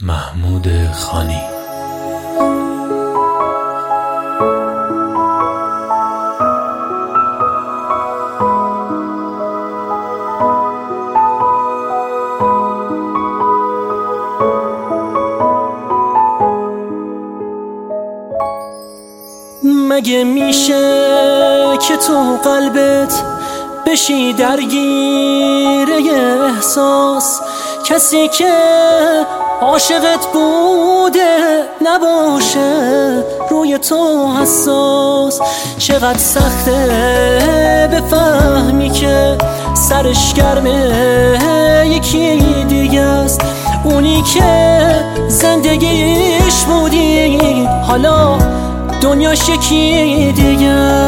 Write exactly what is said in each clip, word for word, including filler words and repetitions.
محمود خانی. مگه میشه که تو قلبت بشی درگیر احساس؟ کسی که عاشقت بوده نباشه روی تو حساس. چقدر سخته بفهمی که سرش گرمه یکی دیگه است، اونی که زندگیش بودی حالا دنیاش یکی دیگه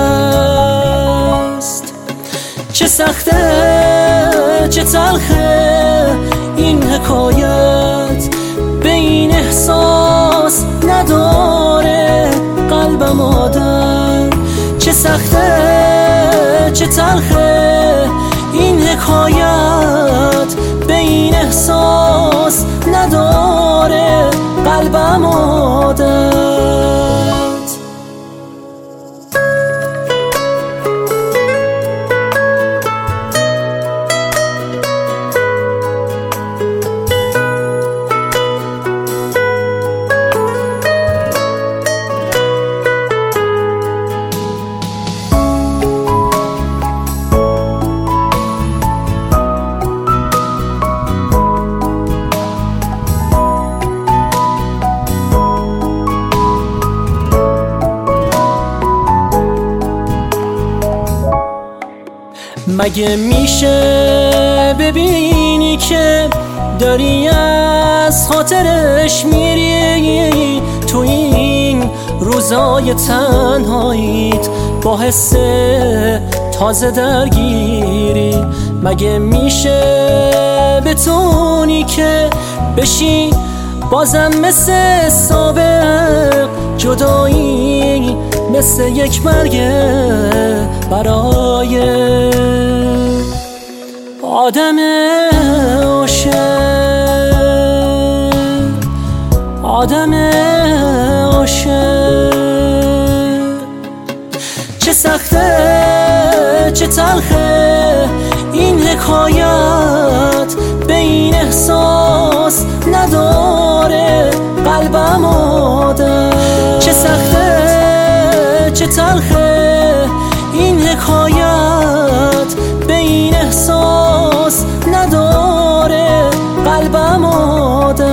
است. چه سخته چه تلخه این حکایت، به این احساس نداره قلبم آدم. چه سخته چه تلخه این حکایت، به این احساس نداره قلبم آدم. مگه میشه ببینی که داری از خاطرش میری؟ تو این روزای تنهاییت با حس تازه درگیری. مگه میشه بتونی که بشی بازم مثل سابق؟ جدایی مثل یک مرگ برای آدم عاشق، آدم عاشق. چه سخته چه تلخه این حکایت، به این احساس نداره قلبم آدم. چه سخته چه تلخه این حکایت، به این احساس نداره قلبم آدم.